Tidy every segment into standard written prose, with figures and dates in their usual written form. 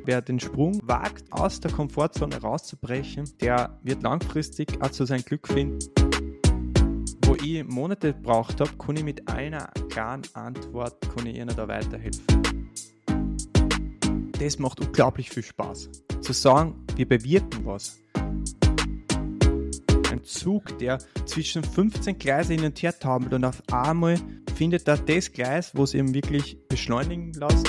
Wer den Sprung wagt, aus der Komfortzone rauszubrechen, der wird langfristig auch zu seinem Glück finden. Wo ich Monate gebraucht habe, kann ich mit einer klaren Antwort Ihnen da weiterhelfen. Das macht unglaublich viel Spaß. Zu sagen, wir bewirken was. Ein Zug, der zwischen 15 Gleise hin und her taumelt und auf einmal findet er das Gleis, wo es eben wirklich beschleunigen lässt.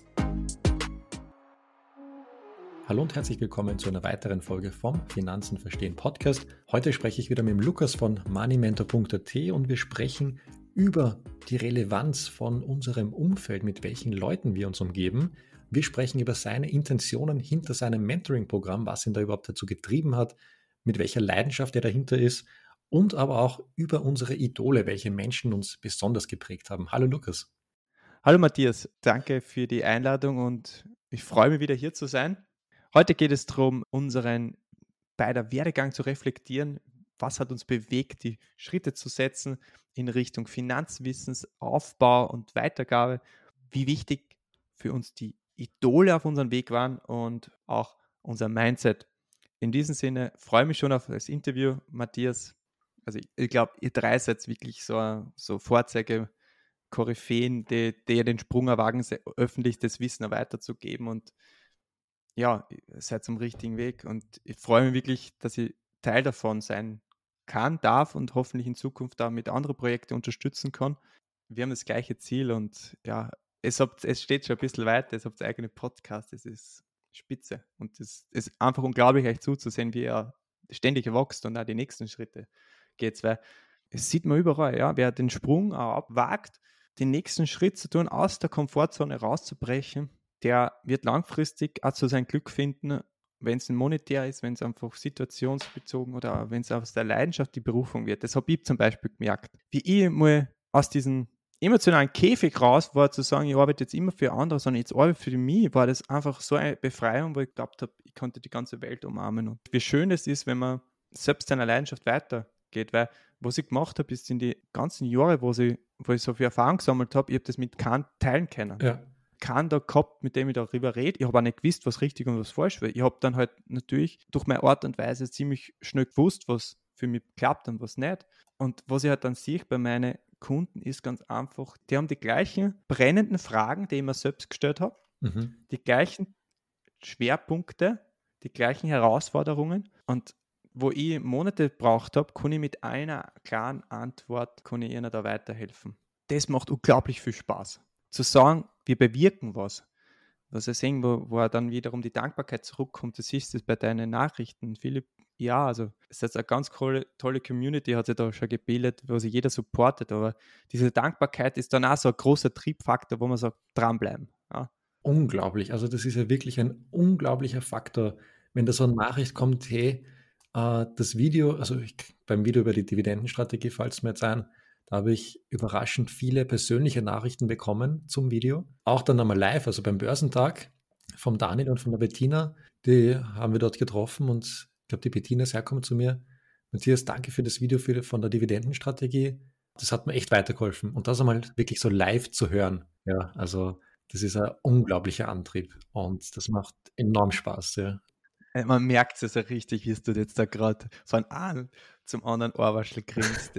Hallo und herzlich willkommen zu einer weiteren Folge vom Finanzen verstehen Podcast. Heute spreche ich wieder mit dem Lukas von moneymentor.at und wir sprechen über die Relevanz von unserem Umfeld, mit welchen Leuten wir uns umgeben. Wir sprechen über seine Intentionen hinter seinem Mentoring-Programm, was ihn da überhaupt dazu getrieben hat, mit welcher Leidenschaft er dahinter ist und aber auch über unsere Idole, welche Menschen uns besonders geprägt haben. Hallo Lukas. Hallo Matthias, danke für die Einladung und ich freue mich wieder hier zu sein. Heute geht es darum, unseren beider Werdegang zu reflektieren. Was hat uns bewegt, die Schritte zu setzen in Richtung Finanzwissensaufbau und Weitergabe? Wie wichtig für uns die Idole auf unserem Weg waren und auch unser Mindset. In diesem Sinne freue ich mich schon auf das Interview, Matthias. Also ich glaube, ihr drei seid wirklich so Vorzeige-Koryphäen, die den Sprung erwagen, öffentlich das Wissen weiterzugeben und ja, ihr seid zum richtigen Weg und ich freue mich wirklich, dass ich Teil davon sein kann, darf und hoffentlich in Zukunft da mit anderen Projekten unterstützen kann. Wir haben das gleiche Ziel und ja, es steht schon ein bisschen weiter, es habt eigene Podcast, es ist spitze und es ist einfach unglaublich, euch zuzusehen, wie er ständig wächst und auch die nächsten Schritte geht, weil es sieht man überall, ja, wer den Sprung auch wagt, den nächsten Schritt zu tun, aus der Komfortzone rauszubrechen, der wird langfristig auch zu seinem Glück finden, wenn es monetär ist, wenn es einfach situationsbezogen oder wenn es aus der Leidenschaft die Berufung wird. Das habe ich zum Beispiel gemerkt. Wie ich mal aus diesem emotionalen Käfig raus war, zu sagen, ich arbeite jetzt immer für andere, sondern jetzt arbeite für mich, war das einfach so eine Befreiung, wo ich geglaubt habe, ich konnte die ganze Welt umarmen. Und wie schön es ist, wenn man selbst seiner Leidenschaft weitergeht, weil was ich gemacht habe, ist in die ganzen Jahre, wo ich so viel Erfahrung gesammelt habe, ich habe das mit keinem teilen können. Ja. Keinen da gehabt, mit dem ich darüber rede. Ich habe auch nicht gewusst, was richtig und was falsch war. Ich habe dann halt natürlich durch meine Art und Weise ziemlich schnell gewusst, was für mich klappt und was nicht. Und was ich halt dann sehe bei meinen Kunden ist ganz einfach, die haben die gleichen brennenden Fragen, die ich mir selbst gestellt habe, die gleichen Schwerpunkte, die gleichen Herausforderungen und wo ich Monate gebraucht habe, kann ich mit einer klaren Antwort ihnen da weiterhelfen. Das macht unglaublich viel Spaß. Zu sagen, wir bewirken was. Was ich sehen, wo dann wiederum die Dankbarkeit zurückkommt, das ist es bei deinen Nachrichten. Philipp, ja, also es ist jetzt eine ganz tolle Community, hat sich da schon gebildet, wo sich jeder supportet, aber diese Dankbarkeit ist dann auch so ein großer Triebfaktor, wo man sagt, dranbleiben. Ja. Unglaublich, also das ist ja wirklich ein unglaublicher Faktor, wenn da so eine Nachricht kommt, hey, das Video, beim Video über die Dividendenstrategie fällt es mir jetzt ein, da habe ich überraschend viele persönliche Nachrichten bekommen zum Video. Auch dann einmal live, also beim Börsentag vom Daniel und von der Bettina, die haben wir dort getroffen und ich glaube, die Bettina ist hergekommen zu mir. Matthias, danke für das Video von der Dividendenstrategie. Das hat mir echt weitergeholfen. Und das einmal wirklich so live zu hören. Ja, also das ist ein unglaublicher Antrieb und das macht enorm Spaß. Ja. Man merkt es ja richtig, wie du jetzt da gerade von einem zum anderen Ohrwaschel kriegst.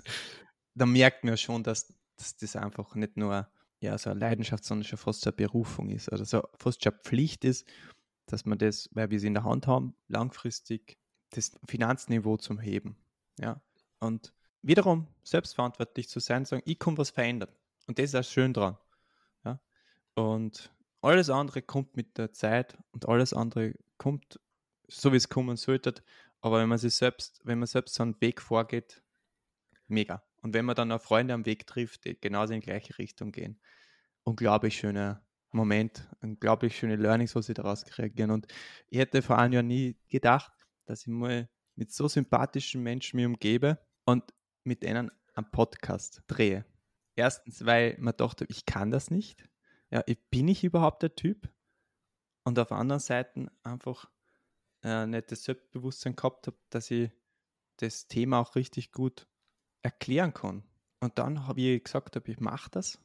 Da merkt man ja schon, dass das einfach nicht nur so eine Leidenschaft, sondern schon fast so eine Berufung ist oder so fast schon eine Pflicht ist, dass man das, weil wir es in der Hand haben, langfristig das Finanzniveau zum Heben. Ja. Und wiederum selbstverantwortlich zu sein, sagen, ich kann was verändern. Und das ist auch schön dran. Ja. Und alles andere kommt mit der Zeit und alles andere kommt, so wie es kommen sollte. Aber wenn man selbst so einen Weg vorgeht, mega. Und wenn man dann auch Freunde am Weg trifft, die genauso in die gleiche Richtung gehen, unglaublich schöner Moment, unglaublich schöne Learnings, was sie daraus kriegen. Und ich hätte vor einem Jahr nie gedacht, dass ich mal mit so sympathischen Menschen mich umgebe und mit denen einen Podcast drehe. Erstens, weil man dachte, ich kann das nicht. Ja, bin ich überhaupt der Typ? Und auf der anderen Seite einfach nicht das Selbstbewusstsein gehabt habe, dass ich das Thema auch richtig gut erklären kann. Und dann habe ich gesagt, ich mache das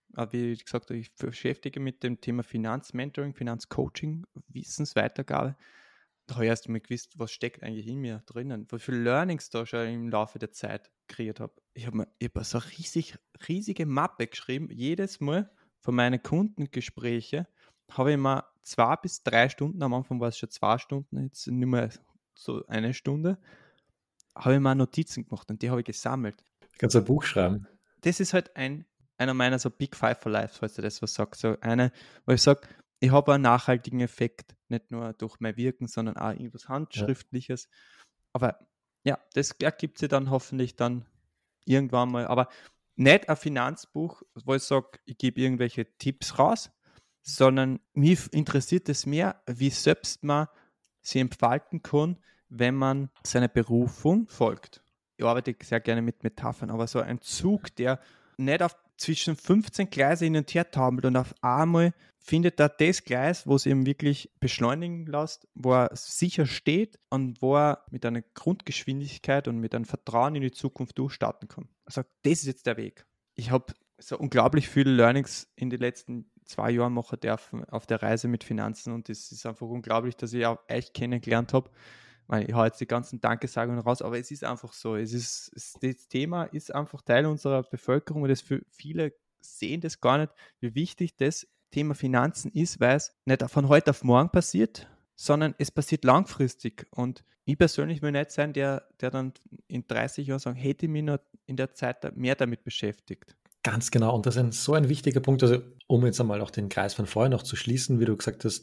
wie gesagt habe, ich beschäftige mit dem Thema Finanzmentoring, Finanzcoaching, Wissensweitergabe. Da habe ich erst mal gewusst, was steckt eigentlich in mir drinnen, wie viele Learnings da schon im Laufe der Zeit kreiert habe. Ich habe so eine riesige Mappe geschrieben. Jedes Mal von meinen Kundengesprächen habe ich mir 2 bis 3 Stunden, am Anfang war es schon 2 Stunden, jetzt nicht mehr so eine Stunde, habe ich mir Notizen gemacht und die habe ich gesammelt. Kannst du ein Buch schreiben? Das ist halt einer meiner so Big Five for Life, falls du das was sagst. So eine, wo ich sage, ich habe einen nachhaltigen Effekt, nicht nur durch mein Wirken, sondern auch irgendwas Handschriftliches. Aber ja, das ergibt sich dann hoffentlich dann irgendwann mal. Aber nicht ein Finanzbuch, wo ich sage, ich gebe irgendwelche Tipps raus, sondern mich interessiert es mehr, wie selbst man sie entfalten kann, wenn man seiner Berufung folgt. Ich arbeite sehr gerne mit Metaphern, aber so ein Zug, der nicht auf zwischen 15 Gleise hin und her taumelt und auf einmal findet er das Gleis, wo es ihm wirklich beschleunigen lässt, wo er sicher steht und wo er mit einer Grundgeschwindigkeit und mit einem Vertrauen in die Zukunft durchstarten kann. Also das ist jetzt der Weg. Ich habe so unglaublich viele Learnings in den letzten 2 Jahren machen dürfen auf der Reise mit Finanzen und es ist einfach unglaublich, dass ich auch euch kennengelernt habe. Ich habe jetzt die ganzen Dankesagungen raus, aber es ist einfach so. Das Thema ist einfach Teil unserer Bevölkerung und das für viele sehen das gar nicht, wie wichtig das Thema Finanzen ist, weil es nicht von heute auf morgen passiert, sondern es passiert langfristig. Und ich persönlich will nicht sein, der dann in 30 Jahren sagt, hätte ich mich noch in der Zeit mehr damit beschäftigt. Ganz genau. Und das ist so ein wichtiger Punkt, also um jetzt einmal auch den Kreis von vorher noch zu schließen, wie du gesagt hast,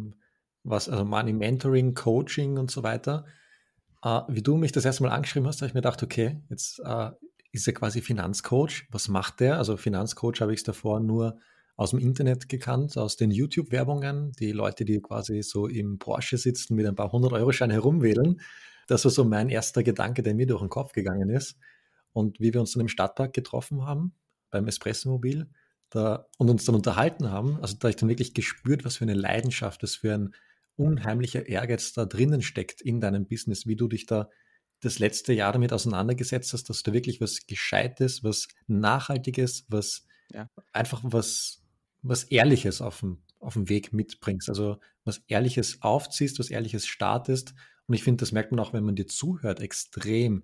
also Money Mentoring, Coaching und so weiter. Wie du mich das erste Mal angeschrieben hast, habe ich mir gedacht, okay, jetzt ist er quasi Finanzcoach. Was macht der? Also Finanzcoach habe ich es davor nur aus dem Internet gekannt, aus den YouTube-Werbungen. Die Leute, die quasi so im Porsche sitzen mit ein paar 100-Euro-Scheinen herumwedeln. Das war so mein erster Gedanke, der mir durch den Kopf gegangen ist. Und wie wir uns dann im Stadtpark getroffen haben, beim Espressomobil, und uns dann unterhalten haben, also da habe ich dann wirklich gespürt, was für eine Leidenschaft, was für ein unheimlicher Ehrgeiz da drinnen steckt in deinem Business, wie du dich da das letzte Jahr damit auseinandergesetzt hast, dass du wirklich was Gescheites, was Nachhaltiges, einfach was Ehrliches auf dem Weg mitbringst. Also was Ehrliches aufziehst, was Ehrliches startest. Und ich finde, das merkt man auch, wenn man dir zuhört, extrem,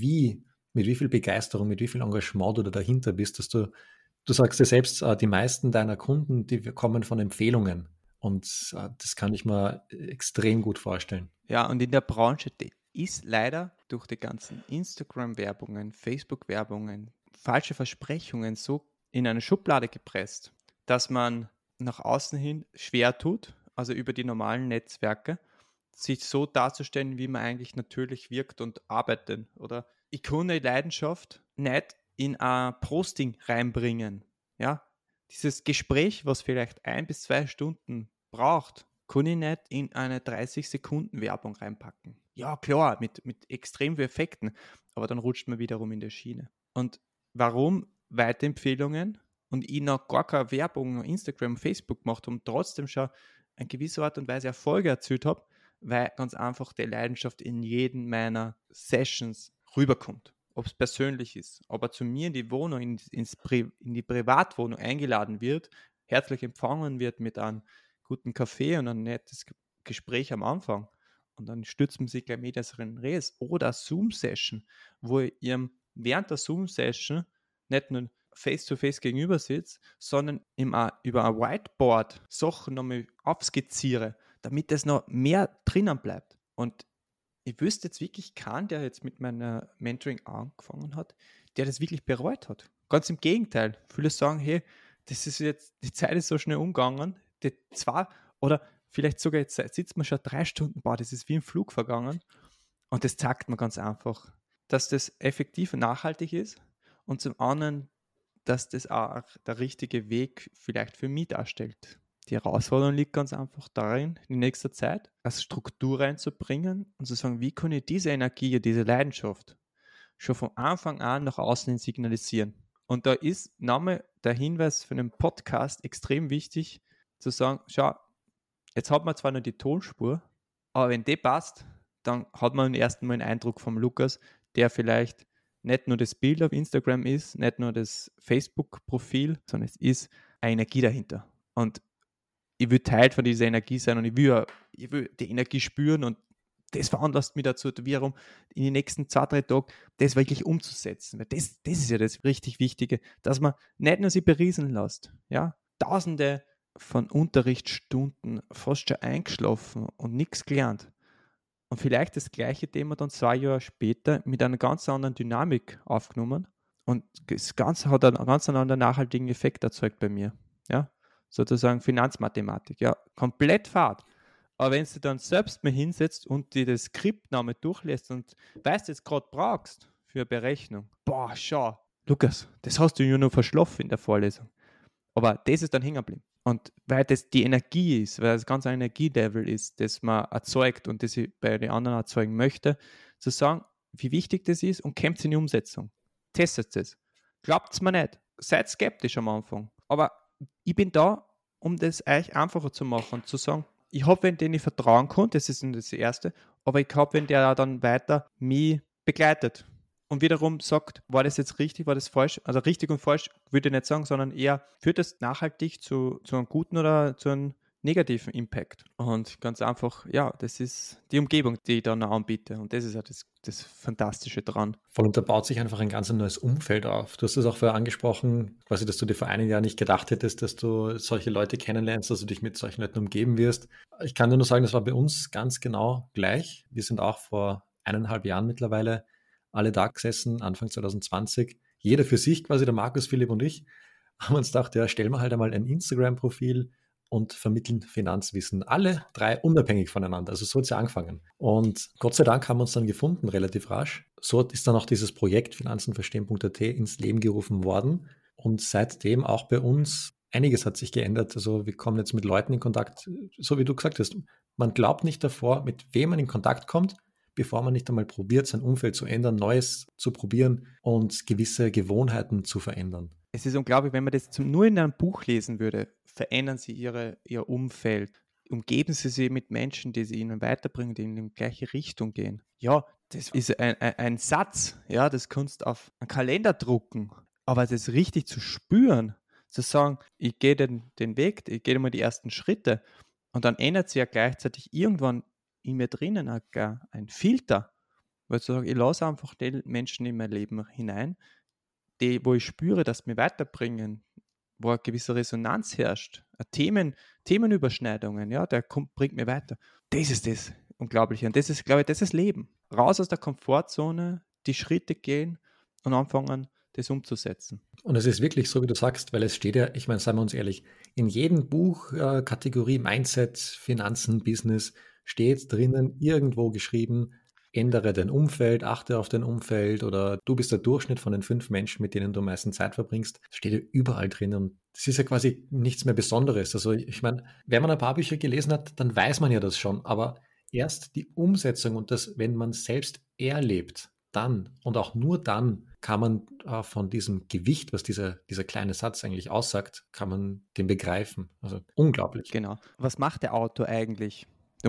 mit wie viel Begeisterung, mit wie viel Engagement du da dahinter bist, dass du sagst dir selbst, die meisten deiner Kunden, die kommen von Empfehlungen. Und das kann ich mir extrem gut vorstellen. Ja, und in der Branche, die ist leider durch die ganzen Instagram-Werbungen, Facebook-Werbungen, falsche Versprechungen so in eine Schublade gepresst, dass man nach außen hin schwer tut, also über die normalen Netzwerke, sich so darzustellen, wie man eigentlich natürlich wirkt und arbeitet. Oder ich kann eine Leidenschaft nicht in ein Posting reinbringen. Ja, dieses Gespräch, was vielleicht 1 bis 2 Stunden braucht, kann ich nicht in eine 30-Sekunden-Werbung reinpacken. Ja, klar, mit extrem vielen Effekten, aber dann rutscht man wiederum in der Schiene. Und warum Weiterempfehlungen und ich noch gar keine Werbung auf Instagram, Facebook gemacht habe und trotzdem schon in gewisser Art und Weise Erfolge erzielt habe, weil ganz einfach die Leidenschaft in jeden meiner Sessions rüberkommt. Ob es persönlich ist, ob er zu mir in die Wohnung, in die Privatwohnung eingeladen wird, herzlich empfangen wird mit einem guten Kaffee und ein nettes Gespräch am Anfang. Und dann stützt man sich gleich mit in Res oder Zoom-Session, wo ich ihm während der Zoom-Session nicht nur face-to-face gegenüber sitze, sondern über ein Whiteboard Sachen nochmal aufskizziere, damit es noch mehr drinnen bleibt. Und ich wüsste jetzt wirklich keinen, der jetzt mit meiner Mentoring angefangen hat, der das wirklich bereut hat. Ganz im Gegenteil. Viele sagen, hey, das ist jetzt, die Zeit ist so schnell umgegangen, oder vielleicht sogar jetzt sitzt man schon 3 Stunden, das ist wie im Flug vergangen. Und das zeigt mir ganz einfach, dass das effektiv und nachhaltig ist und zum anderen, dass das auch der richtige Weg vielleicht für mich darstellt. Die Herausforderung liegt ganz einfach darin, in nächster Zeit als Struktur reinzubringen und zu sagen, wie kann ich diese Energie, diese Leidenschaft schon von Anfang an nach außen hin signalisieren. Und da ist nochmal der Hinweis für einen Podcast extrem wichtig, zu sagen, schau, jetzt hat man zwar nur die Tonspur, aber wenn die passt, dann hat man im ersten Mal einen Eindruck vom Lukas, der vielleicht nicht nur das Bild auf Instagram ist, nicht nur das Facebook-Profil, sondern es ist eine Energie dahinter. Und ich will Teil von dieser Energie sein und ich will die Energie spüren und das veranlasst mich dazu, wiederum in den nächsten 2-3 Tagen das wirklich umzusetzen. Weil das ist ja das richtig Wichtige, dass man nicht nur sich berieseln lässt. Ja? Tausende von Unterrichtsstunden, fast schon eingeschlafen und nichts gelernt. Und vielleicht das gleiche Thema dann 2 Jahre später mit einer ganz anderen Dynamik aufgenommen. Und das Ganze hat einen ganz anderen nachhaltigen Effekt erzeugt bei mir. Ja? Sozusagen Finanzmathematik. Ja, komplett fad. Aber wenn du dann selbst mal hinsetzt und dir das Skript nochmal durchlässt und weißt, jetzt gerade brauchst für eine Berechnung, boah, schau, Lukas, das hast du ja nur verschlafen in der Vorlesung. Aber das ist dann hängen geblieben. Und weil das die Energie ist, weil das ganz ein Energielevel ist, das man erzeugt und das ich bei den anderen erzeugen möchte, zu sagen, wie wichtig das ist und kommt in die Umsetzung. Testet es. Glaubt es mir nicht. Seid skeptisch am Anfang. Aber ich bin da, um das euch einfacher zu machen und zu sagen, ich habe wen, den ich vertrauen kann, das ist das Erste, aber ich habe wen, der dann weiter mich begleitet und wiederum sagt, war das jetzt richtig, war das falsch? Also richtig und falsch würde ich nicht sagen, sondern eher, führt das nachhaltig zu einem guten oder zu einem negativen Impact? Und ganz einfach, ja, das ist die Umgebung, die ich dann anbiete und das ist ja das Fantastische dran. Voll, und da baut sich einfach ein ganz neues Umfeld auf. Du hast es auch vorher angesprochen, quasi, dass du dir vor einem Jahr nicht gedacht hättest, dass du solche Leute kennenlernst, dass du dich mit solchen Leuten umgeben wirst. Ich kann dir nur sagen, das war bei uns ganz genau gleich. Wir sind auch vor 1,5 Jahren mittlerweile alle da gesessen, Anfang 2020. Jeder für sich, quasi der Markus, Philipp und ich, haben uns gedacht, ja, stellen wir halt einmal ein Instagram-Profil und vermitteln Finanzwissen. Alle 3 unabhängig voneinander. Also so hat es ja angefangen. Und Gott sei Dank haben wir uns dann gefunden, relativ rasch. So ist dann auch dieses Projekt finanzenverstehen.at ins Leben gerufen worden. Und seitdem auch bei uns einiges hat sich geändert. Also wir kommen jetzt mit Leuten in Kontakt, so wie du gesagt hast. Man glaubt nicht davor, mit wem man in Kontakt kommt, bevor man nicht einmal probiert, sein Umfeld zu ändern, Neues zu probieren und gewisse Gewohnheiten zu verändern. Es ist unglaublich, wenn man das nur in einem Buch lesen würde, verändern sie ihr Umfeld. Umgeben sie sich mit Menschen, die sie ihnen weiterbringen, die in die gleiche Richtung gehen. Ja, das ist ein Satz, ja, das kannst du auf einen Kalender drucken. Aber das richtig zu spüren, zu sagen, ich gehe den Weg, ich gehe mal die ersten Schritte und dann ändert sich ja gleichzeitig irgendwann in mir drinnen auch gar ein Filter, weil ich sage, ich lasse einfach die Menschen in mein Leben hinein, wo ich spüre, dass sie mich weiterbringen, wo eine gewisse Resonanz herrscht, Themenüberschneidungen, ja, bringt mir weiter. Das ist das Unglaubliche. Und das ist, glaube ich, das ist Leben. Raus aus der Komfortzone, die Schritte gehen und anfangen, das umzusetzen. Und es ist wirklich so, wie du sagst, weil es steht ja, ich meine, seien wir uns ehrlich, in jedem Buch, Kategorie Mindset, Finanzen, Business, steht drinnen irgendwo geschrieben, ändere dein Umfeld, achte auf dein Umfeld oder du bist der Durchschnitt von den 5 Menschen, mit denen du am meisten Zeit verbringst. Das steht ja überall drin und das ist ja quasi nichts mehr Besonderes. Also ich meine, wenn man ein paar Bücher gelesen hat, dann weiß man ja das schon, aber erst die Umsetzung und das, wenn man selbst erlebt, dann und auch nur dann kann man von diesem Gewicht, was dieser kleine Satz eigentlich aussagt, kann man den begreifen. Also unglaublich. Genau. Was macht der Autor eigentlich?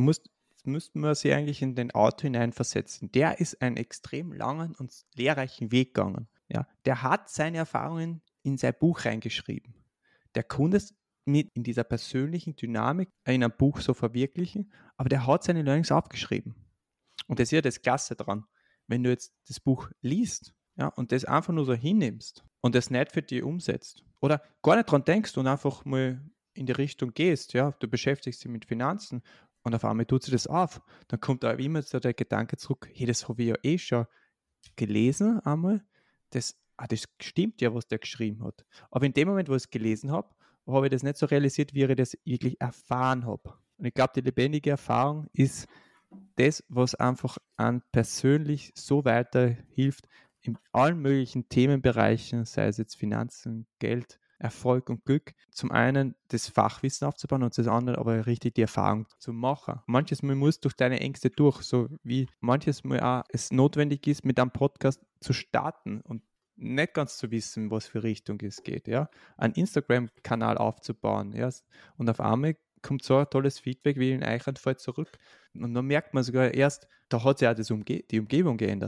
Müssten wir sie eigentlich in den Autor hineinversetzen. Der ist einen extrem langen und lehrreichen Weg gegangen. Ja, der hat seine Erfahrungen in sein Buch reingeschrieben. Der konnte es mit in dieser persönlichen Dynamik in einem Buch so verwirklichen, aber der hat seine Learnings aufgeschrieben. Und das ist ja das Klasse dran. Wenn du jetzt das Buch liest, ja, und das einfach nur so hinnimmst und das nicht für dich umsetzt oder gar nicht dran denkst und einfach mal in die Richtung gehst, ja, du beschäftigst dich mit Finanzen und auf einmal tut sie das auf, dann kommt da immer so der Gedanke zurück, hey, das habe ich ja eh schon gelesen einmal, das stimmt ja, was der geschrieben hat. Aber in dem Moment, wo ich es gelesen habe ich das nicht so realisiert, wie ich das wirklich erfahren habe. Und ich glaube, die lebendige Erfahrung ist das, was einfach an persönlich so weiterhilft in allen möglichen Themenbereichen, sei es jetzt Finanzen, Geld, Erfolg und Glück. Zum einen das Fachwissen aufzubauen und zum anderen aber richtig die Erfahrung zu machen. Manches Mal musst du durch deine Ängste durch, so wie manches Mal auch es notwendig ist, mit einem Podcast zu starten und nicht ganz zu wissen, was für Richtung es geht, ja. Einen Instagram-Kanal aufzubauen, ja. Und auf einmal kommt so ein tolles Feedback wie in Eichenfeld zurück. Und dann merkt man sogar erst, da hat sich auch die Umgebung geändert.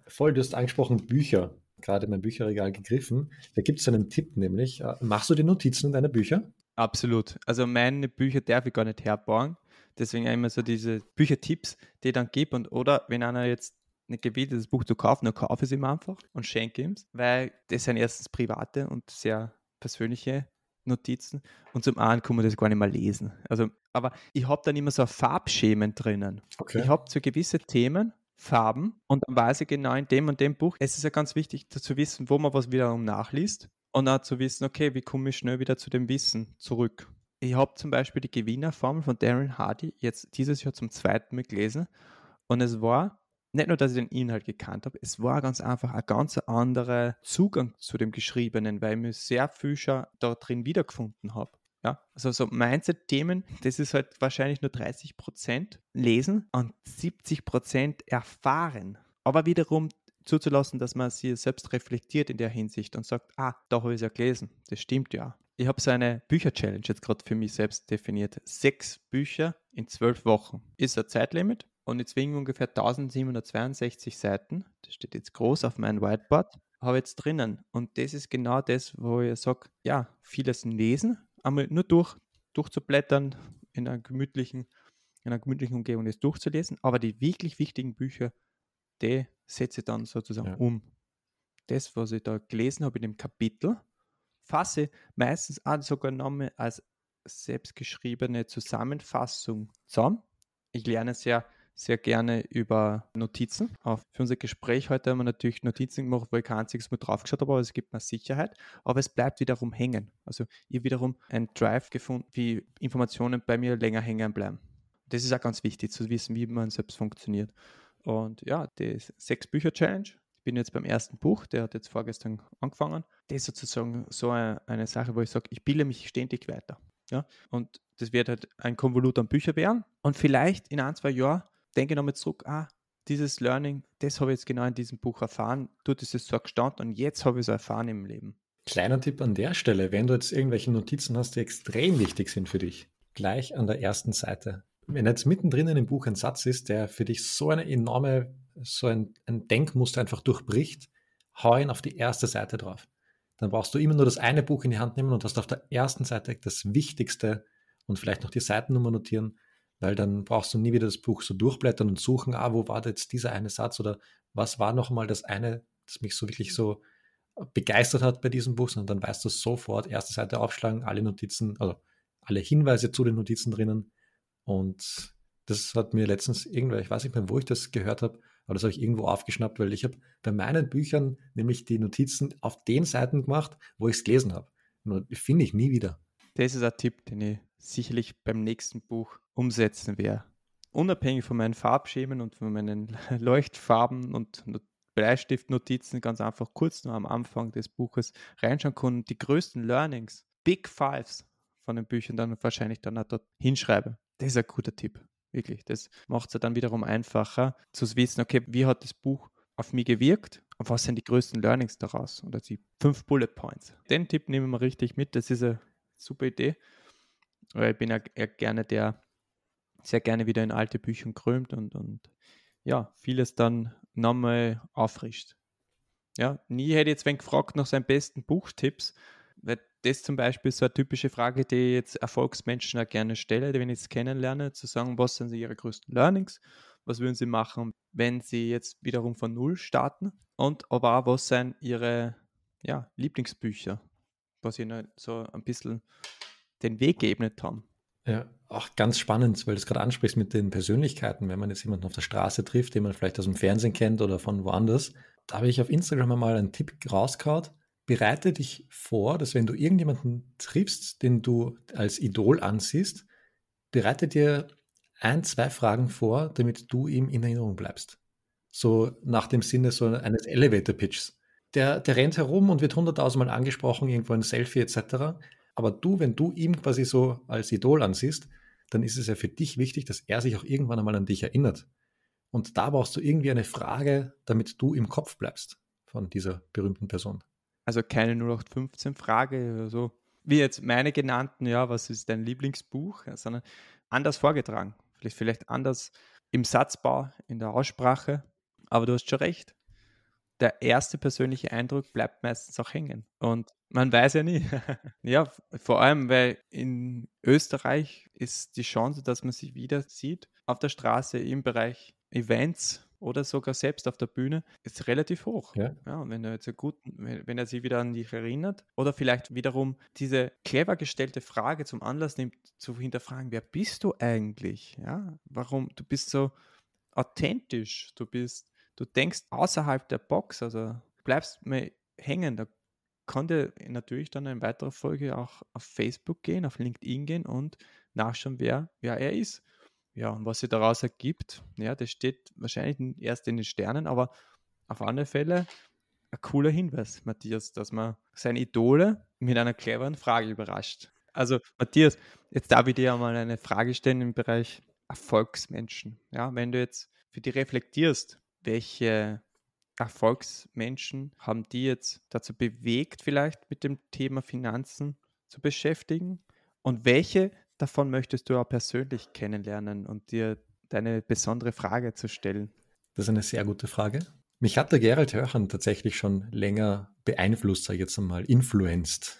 Voll, du hast angesprochen Bücher, gerade mein Bücherregal gegriffen. Da gibt es einen Tipp, nämlich, machst du die Notizen in deine Bücher? Absolut. Also meine Bücher darf ich gar nicht herbauen. Deswegen immer so diese Büchertipps, die ich dann gebe. Und oder wenn einer jetzt nicht gewillt ist, das Buch zu kaufen, dann kaufe ich es ihm einfach und schenke ihm es, weil das sind erstens private und sehr persönliche Notizen und zum anderen kann man das gar nicht mehr lesen. Also, aber ich habe dann immer so Farbschemen drinnen. Okay. Ich habe so gewisse Themen, Farben und dann weiß ich genau in dem und dem Buch. Es ist ja ganz wichtig zu wissen, wo man was wiederum nachliest und auch zu wissen, okay, wie komme ich schnell wieder zu dem Wissen zurück. Ich habe zum Beispiel die Gewinnerformel von Darren Hardy jetzt dieses Jahr zum zweiten Mal gelesen und es war nicht nur, dass ich den Inhalt gekannt habe, es war ganz einfach ein ganz anderer Zugang zu dem Geschriebenen, weil ich mich sehr viel schon da drin wiedergefunden habe. Ja, also so Mindset-Themen, das ist halt wahrscheinlich nur 30% lesen und 70% erfahren. Aber wiederum zuzulassen, dass man sie selbst reflektiert in der Hinsicht und sagt, da habe ich es ja gelesen, das stimmt ja. Ich habe so eine Bücher-Challenge jetzt gerade für mich selbst definiert. 6 Bücher in 12 Wochen. Ist ein Zeitlimit und jetzt wegen ungefähr 1762 Seiten, das steht jetzt groß auf meinem Whiteboard, habe ich jetzt drinnen. Und das ist genau das, wo ich sage, ja, vieles lesen, einmal nur durchzublättern in einer gemütlichen Umgebung das durchzulesen, aber die wirklich wichtigen Bücher, die setze ich dann sozusagen Ja. um. Das, was ich da gelesen habe in dem Kapitel, fasse meistens auch sogar nochmal als selbstgeschriebene Zusammenfassung zusammen. Ich lerne sehr, sehr gerne über Notizen. Auch für unser Gespräch heute haben wir natürlich Notizen gemacht, wo ich kein einziges Mal draufgeschaut habe, aber es gibt mir Sicherheit. Aber es bleibt wiederum hängen. Also ich habe wiederum einen Drive gefunden, wie Informationen bei mir länger hängen bleiben. Das ist auch ganz wichtig zu wissen, wie man selbst funktioniert. Und ja, die 6-Bücher-Challenge. Ich bin jetzt beim ersten Buch, der hat jetzt vorgestern angefangen. Das ist sozusagen so eine Sache, wo ich sage, ich bilde mich ständig weiter. Ja? Und das wird halt ein Konvolut an Büchern werden. Und vielleicht in 1, 2 Jahren denke ich nochmal zurück, dieses Learning, das habe ich jetzt genau in diesem Buch erfahren. Dort ist es so gestanden und jetzt habe ich es erfahren im Leben. Kleiner Tipp an der Stelle, wenn du jetzt irgendwelche Notizen hast, die extrem wichtig sind für dich, gleich an der ersten Seite. Wenn jetzt mittendrin in dem Buch ein Satz ist, der für dich so eine enorme, so ein Denkmuster einfach durchbricht, hau ihn auf die erste Seite drauf. Dann brauchst du immer nur das eine Buch in die Hand nehmen und hast auf der ersten Seite das Wichtigste und vielleicht noch die Seitennummer notieren, weil dann brauchst du nie wieder das Buch so durchblättern und suchen, wo war jetzt dieser eine Satz oder was war nochmal das eine, das mich so wirklich so begeistert hat bei diesem Buch, sondern dann weißt du sofort, erste Seite aufschlagen, alle Notizen, also alle Hinweise zu den Notizen drinnen. Und das hat mir letztens irgendwer, ich weiß nicht mehr, wo ich das gehört habe, aber das habe ich irgendwo aufgeschnappt, weil ich habe bei meinen Büchern nämlich die Notizen auf den Seiten gemacht, wo ich es gelesen habe. Nur die finde ich nie wieder. Das ist ein Tipp, den ich sicherlich beim nächsten Buch umsetzen werde. Unabhängig von meinen Farbschemen und von meinen Leuchtfarben und Bleistiftnotizen, ganz einfach kurz nur am Anfang des Buches reinschauen können, die größten Learnings, Big Fives von den Büchern dann wahrscheinlich dann auch dort hinschreibe. Das ist ein guter Tipp, wirklich. Das macht es ja dann wiederum einfacher zu wissen, okay, wie hat das Buch auf mich gewirkt und was sind die größten Learnings daraus? Oder die 5 Bullet Points. Den Tipp nehmen wir richtig mit, das ist eine super Idee, weil ich bin ja gerne der sehr gerne wieder in alte Bücher krömt und ja, vieles dann nochmal auffrischt. Ja, nie hätte ich jetzt wen gefragt nach seinen besten Buchtipps, weil das zum Beispiel ist so eine typische Frage, die ich jetzt Erfolgsmenschen auch gerne stelle, wenn ich es kennenlerne, zu sagen, was sind ihre größten Learnings, was würden sie machen, wenn sie jetzt wiederum von Null starten und aber auch, was sind ihre Lieblingsbücher, was ihnen so ein bisschen den Weg geebnet haben. Ja, auch ganz spannend, weil du es gerade ansprichst mit den Persönlichkeiten, wenn man jetzt jemanden auf der Straße trifft, den man vielleicht aus dem Fernsehen kennt oder von woanders. Da habe ich auf Instagram einmal einen Tipp rausgehauen. Bereite dich vor, dass wenn du irgendjemanden triffst, den du als Idol ansiehst, bereite dir 1, 2 Fragen vor, damit du ihm in Erinnerung bleibst. So nach dem Sinne so eines Elevator-Pitchs. Der rennt herum und wird 100.000 Mal angesprochen, irgendwo ein Selfie etc. Aber du, wenn du ihm quasi so als Idol ansiehst, dann ist es ja für dich wichtig, dass er sich auch irgendwann einmal an dich erinnert. Und da brauchst du irgendwie eine Frage, damit du im Kopf bleibst von dieser berühmten Person. Also keine 0815-Frage oder so, wie jetzt meine genannten, ja, was ist dein Lieblingsbuch, sondern anders vorgetragen. Vielleicht anders im Satzbau, in der Aussprache. Aber du hast schon recht. der erste persönliche Eindruck bleibt meistens auch hängen. Und man weiß ja nie. Ja, vor allem, weil in Österreich ist die Chance, dass man sich wieder sieht auf der Straße im Bereich Events oder sogar selbst auf der Bühne, ist relativ hoch. Ja, Ja, und wenn er jetzt wenn er sich wieder an dich erinnert oder vielleicht wiederum diese clever gestellte Frage zum Anlass nimmt, zu hinterfragen, wer bist du eigentlich? Ja, warum? Du bist so authentisch, du denkst außerhalb der Box, also bleibst mal hängen. Da kann der natürlich dann in weiterer Folge auch auf Facebook gehen, auf LinkedIn gehen und nachschauen, wer er ist. Ja, und was sich daraus ergibt, ja, das steht wahrscheinlich erst in den Sternen, aber auf alle Fälle ein cooler Hinweis, Matthias, dass man seine Idole mit einer cleveren Frage überrascht. Also, Matthias, jetzt darf ich dir ja mal eine Frage stellen im Bereich Erfolgsmenschen. Ja, wenn du jetzt für dich reflektierst, welche Erfolgsmenschen haben die jetzt dazu bewegt, vielleicht mit dem Thema Finanzen zu beschäftigen? Und welche davon möchtest du auch persönlich kennenlernen und dir deine besondere Frage zu stellen? das ist eine sehr gute Frage. Mich hat der Gerald Hörhan tatsächlich schon länger beeinflusst, sage ich jetzt einmal, influenced.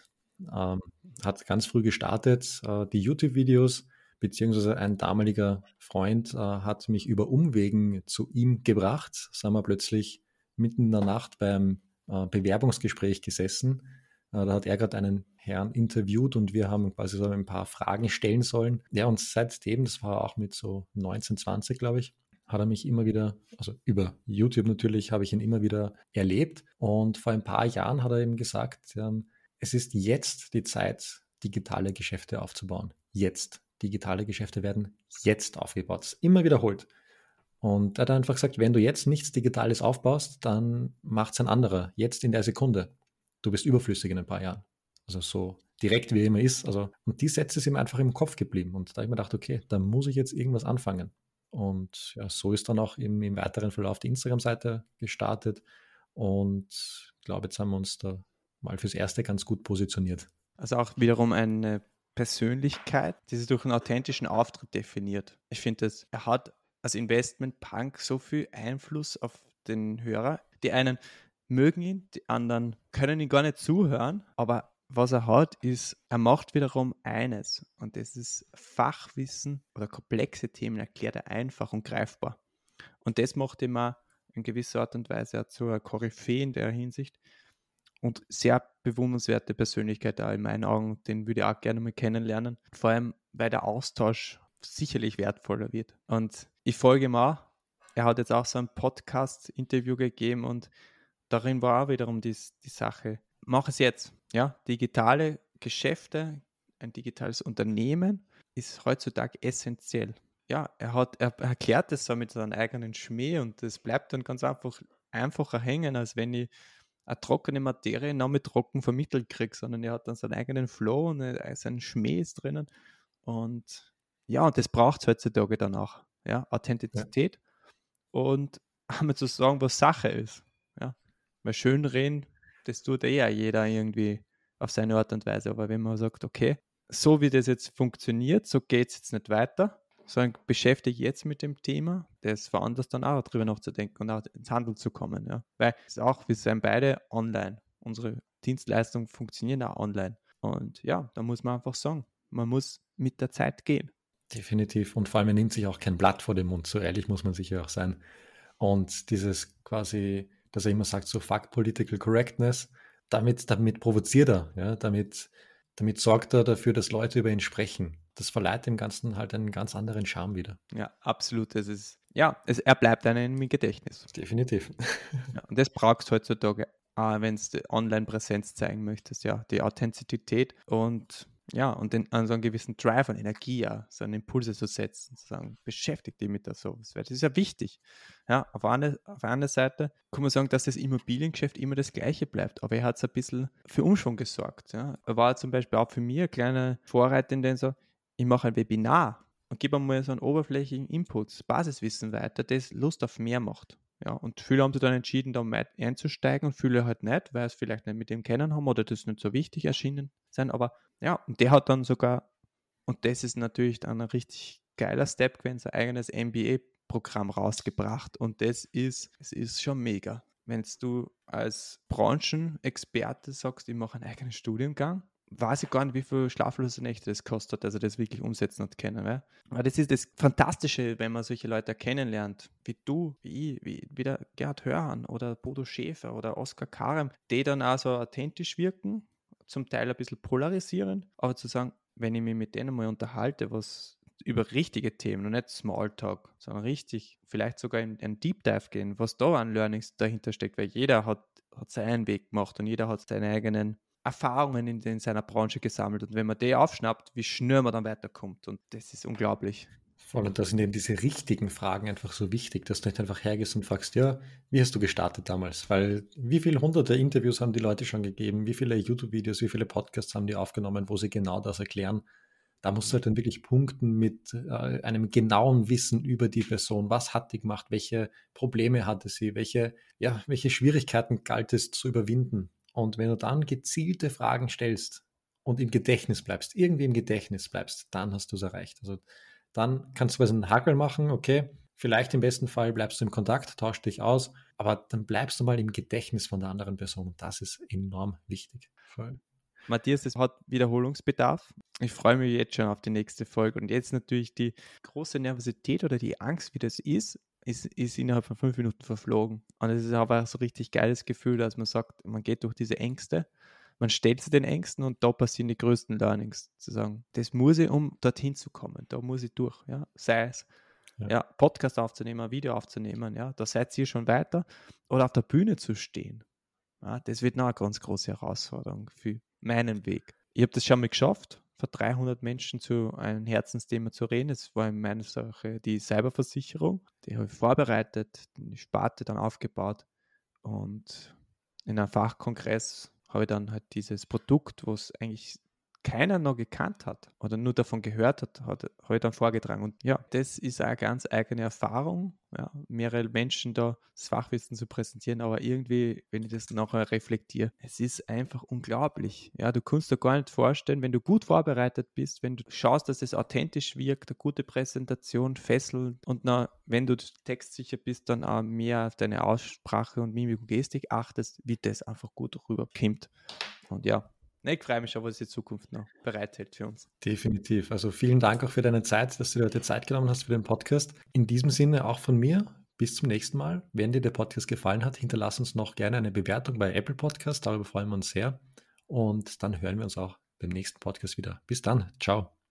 Hat ganz früh gestartet, die YouTube-Videos, beziehungsweise ein damaliger Freund hat mich über Umwegen zu ihm gebracht. Sind wir plötzlich mitten in der Nacht beim Bewerbungsgespräch gesessen. Da hat er gerade einen Herrn interviewt und wir haben quasi so ein paar Fragen stellen sollen. Ja, und seitdem, das war auch mit so 19, 20, glaube ich, hat er mich immer wieder, also über YouTube natürlich, habe ich ihn immer wieder erlebt. Und vor ein paar Jahren hat er eben gesagt, es ist jetzt die Zeit, digitale Geschäfte aufzubauen. Jetzt. Digitale Geschäfte werden jetzt aufgebaut. Das ist immer wiederholt. Und er hat einfach gesagt, wenn du jetzt nichts Digitales aufbaust, dann macht es ein anderer. Jetzt in der Sekunde. Du bist überflüssig in ein paar Jahren. Also so direkt wie er immer ist. Also, und die Sätze sind ihm einfach im Kopf geblieben. Und da habe ich mir gedacht, okay, da muss ich jetzt irgendwas anfangen. Und ja, so ist dann auch im weiteren Verlauf die Instagram-Seite gestartet. Und ich glaube, jetzt haben wir uns da mal fürs Erste ganz gut positioniert. Also auch wiederum eine Persönlichkeit, die sich durch einen authentischen Auftritt definiert. Ich finde, er hat als Investment-Punk so viel Einfluss auf den Hörer. Die einen mögen ihn, die anderen können ihn gar nicht zuhören, aber was er hat, ist, er macht wiederum eines und das ist Fachwissen oder komplexe Themen erklärt er einfach und greifbar. Und das macht ihn auch in gewisser Art und Weise auch zu einer Koryphäe in der Hinsicht und sehr bewundernswerte Persönlichkeit da in meinen Augen, den würde ich auch gerne mal kennenlernen. Vor allem, weil der Austausch sicherlich wertvoller wird. Und ich folge ihm auch. Er hat jetzt auch so ein Podcast-Interview gegeben und darin war auch wiederum die Sache, mach es jetzt. Ja, digitale Geschäfte, ein digitales Unternehmen ist heutzutage essentiell. Ja, er erklärt es so mit seinem eigenen Schmäh und das bleibt dann ganz einfacher hängen, als wenn ich eine trockene Materie noch mit trocken vermittelt kriege, sondern er hat dann seinen eigenen Flow und seinen Schmäh ist drinnen. Und ja, und das braucht es heutzutage dann auch. Ja, Ja. Authentizität und einmal zu sagen, was Sache ist. Ja, weil schön reden, das tut ja jeder irgendwie auf seine Art und Weise. Aber wenn man sagt, okay, so wie das jetzt funktioniert, so geht es jetzt nicht weiter, sondern beschäftige jetzt mit dem Thema, das veranlasst dann auch darüber nachzudenken und auch ins Handeln zu kommen. Ja. Weil es auch, wir sind beide online. Unsere Dienstleistungen funktionieren auch online. Und ja, da muss man einfach sagen, man muss mit der Zeit gehen. Definitiv. Und vor allem, er nimmt sich auch kein Blatt vor den Mund. So ehrlich muss man sicher auch sein. Und dieses quasi, dass er immer sagt, so fuck political correctness, damit provoziert er, ja, damit sorgt er dafür, dass Leute über ihn sprechen. Das verleiht dem Ganzen halt einen ganz anderen Charme wieder. Ja, absolut. Er bleibt einem im Gedächtnis. Definitiv. Ja, und das brauchst du heutzutage, wenn du Online-Präsenz zeigen möchtest, ja, die Authentizität und ja, und an so einen gewissen Drive und Energie, ja, so einen Impulse zu setzen, zu sagen, beschäftigt dich mit der sowas, weil das ist ja wichtig. Ja, auf einer Seite kann man sagen, dass das Immobiliengeschäft immer das Gleiche bleibt, aber er hat so ein bisschen für Umschwung gesorgt. Ja. Er war zum Beispiel auch für mich eine kleine Vorreiter in den so, ich mache ein Webinar und gebe einmal so einen oberflächlichen Input, Basiswissen weiter, das Lust auf mehr macht. Ja, und viele haben sich dann entschieden, da einzusteigen und viele halt nicht, weil es vielleicht nicht mit dem kennen haben oder das nicht so wichtig erschienen sein. Aber ja, und der hat dann sogar, und das ist natürlich dann ein richtig geiler Step gewesen, sein eigenes MBA-Programm rausgebracht. Und es ist schon mega. wenn du als Branchenexperte sagst, ich mache einen eigenen Studiengang, weiß ich gar nicht, wie viel schlaflose Nächte das kostet, also das wirklich umsetzen und können. Ja? Aber das ist das Fantastische, wenn man solche Leute kennenlernt, wie du, wie ich, wie der Gerhard Hörhan oder Bodo Schäfer oder Oskar Karem, die dann auch so authentisch wirken, zum Teil ein bisschen polarisieren, aber zu sagen, wenn ich mich mit denen mal unterhalte, was über richtige Themen und nicht Smalltalk, sondern richtig, vielleicht sogar in einen Deep Dive gehen, was da an Learnings dahinter steckt, weil jeder hat seinen Weg gemacht und jeder hat seine eigenen Erfahrungen in seiner Branche gesammelt. Und wenn man die aufschnappt, wie schnell man dann weiterkommt. Und das ist unglaublich. Voll, und da sind eben diese richtigen Fragen einfach so wichtig, dass du nicht einfach hergehst und fragst, ja, wie hast du gestartet damals? Weil wie viele hunderte Interviews haben die Leute schon gegeben? Wie viele YouTube-Videos, wie viele Podcasts haben die aufgenommen, wo sie genau das erklären? Da musst du halt dann wirklich punkten mit einem genauen Wissen über die Person. Was hat die gemacht? Welche Probleme hatte sie? Welche Schwierigkeiten galt es zu überwinden? Und wenn du dann gezielte Fragen stellst und im Gedächtnis bleibst, irgendwie im Gedächtnis bleibst, dann hast du es erreicht. Also dann kannst du einen Hackel machen, okay, vielleicht im besten Fall bleibst du im Kontakt, tauschst dich aus, aber dann bleibst du mal im Gedächtnis von der anderen Person. Und das ist enorm wichtig. Voll. Matthias, das hat Wiederholungsbedarf. Ich freue mich jetzt schon auf die nächste Folge. Und jetzt natürlich die große Nervosität oder die Angst, wie das ist innerhalb von 5 Minuten verflogen. Und es ist aber so ein richtig geiles Gefühl, dass man sagt, man geht durch diese Ängste, man stellt sich den Ängsten und da passieren die größten Learnings. Zu sagen, das muss ich, um dorthin zu kommen. Da muss ich durch. Ja? Sei es Podcast aufzunehmen, Video aufzunehmen, ja, da seid ihr schon weiter. Oder auf der Bühne zu stehen. Ja, das wird noch eine ganz große Herausforderung für meinen Weg. Ich habe das schon mal geschafft, vor 300 Menschen zu einem Herzensthema zu reden. Das war in meiner Sache die Cyberversicherung. Die habe ich vorbereitet, die Sparte dann aufgebaut und in einem Fachkongress habe ich dann halt dieses Produkt, was eigentlich keiner noch gekannt hat oder nur davon gehört hat, habe ich dann vorgetragen. Und ja, das ist eine ganz eigene Erfahrung, ja, mehrere Menschen da das Fachwissen zu präsentieren, aber irgendwie, wenn ich das nachher reflektiere, es ist einfach unglaublich. Ja, du kannst dir gar nicht vorstellen, wenn du gut vorbereitet bist, wenn du schaust, dass es authentisch wirkt, eine gute Präsentation, fesselnd und na, wenn du textsicher bist, dann auch mehr auf deine Aussprache und Mimik und Gestik achtest, wie das einfach gut rüberkommt. Und ja, ich freue mich schon, was die Zukunft noch bereithält für uns. Definitiv. Also vielen Dank auch für deine Zeit, dass du dir heute Zeit genommen hast für den Podcast. In diesem Sinne auch von mir. Bis zum nächsten Mal. Wenn dir der Podcast gefallen hat, hinterlass uns noch gerne eine Bewertung bei Apple Podcast. Darüber freuen wir uns sehr. Und dann hören wir uns auch beim nächsten Podcast wieder. Bis dann. Ciao.